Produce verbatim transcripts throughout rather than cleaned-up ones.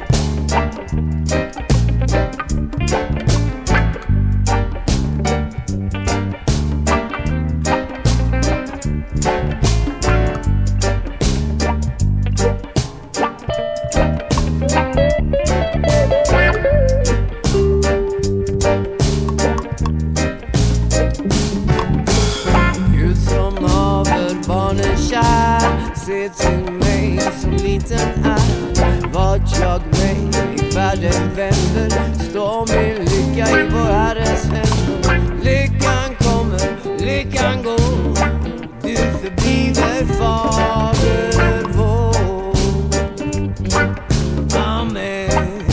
Se till mig som liten är, vad jag mig i världen vänder. Står min lycka i vår Herres händer. Lyckan kommer, lyckan går, du förbliver Fader vår. Amen.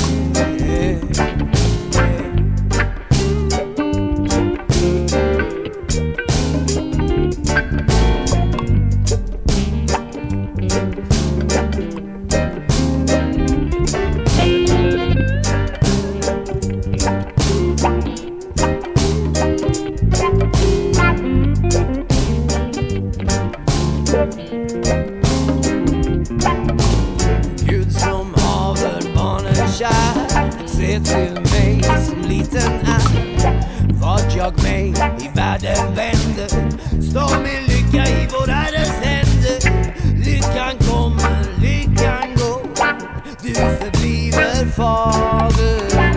Gud som haver barnen kär, se till mig som liten är, vad jag mig i världen vänder. Står min lycka i vår Herres händer. Lyckan kommer, lyckan går, du förbliver Fader.